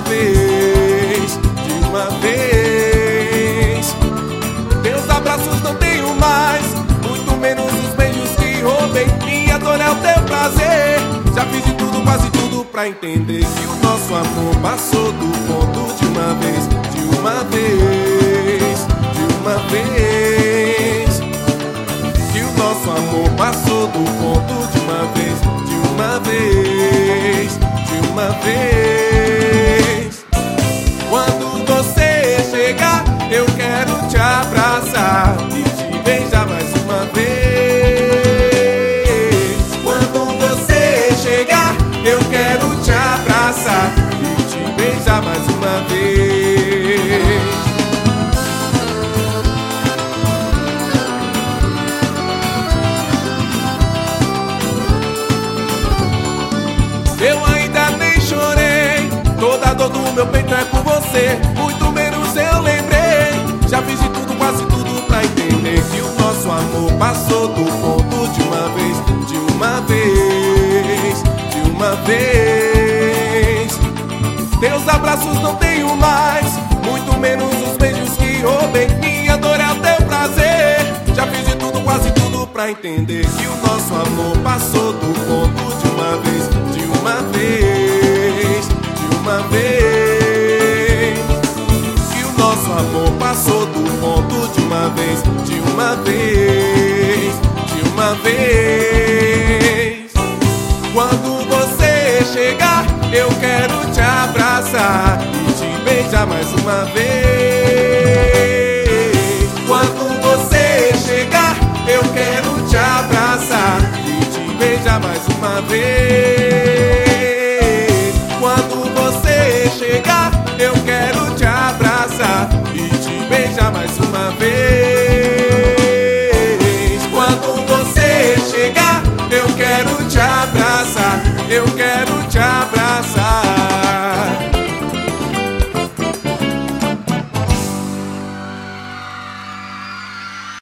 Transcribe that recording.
vez, de uma vez. Teus abraços não tenho mais, muito menos os beijos que roubei. Minha dor é o teu prazer. Já fiz de tudo, quase tudo pra entender que o nosso amor passou do ponto de uma vez, de uma vez, de uma vez. Que o nosso amor passou do ponto de uma vez, de uma vez, de uma vez. Quando você chegar, eu quero te abraçar e te beijar mais uma vez. Quando você chegar, eu quero te abraçar e te beijar mais uma vez. Eu ainda nem chorei, toda a dor do meu peito é por você, muito menos eu lembrei. Já fiz de tudo, quase tudo pra entender que o nosso amor passou do ponto de uma vez, de uma vez, de uma vez. Teus abraços não tenho mais, muito menos os beijos que roubei. Minha dor é o teu prazer. Já fiz de tudo, quase tudo pra entender que o nosso amor passou do ponto de uma vez, de uma vez, de uma vez. Que o nosso amor passou do ponto de uma vez, de uma vez, de uma vez. Quando você chegar, eu quero te abraçar e te beijar mais uma vez. Quando você chegar, eu quero te abraçar e te beijar mais uma vez.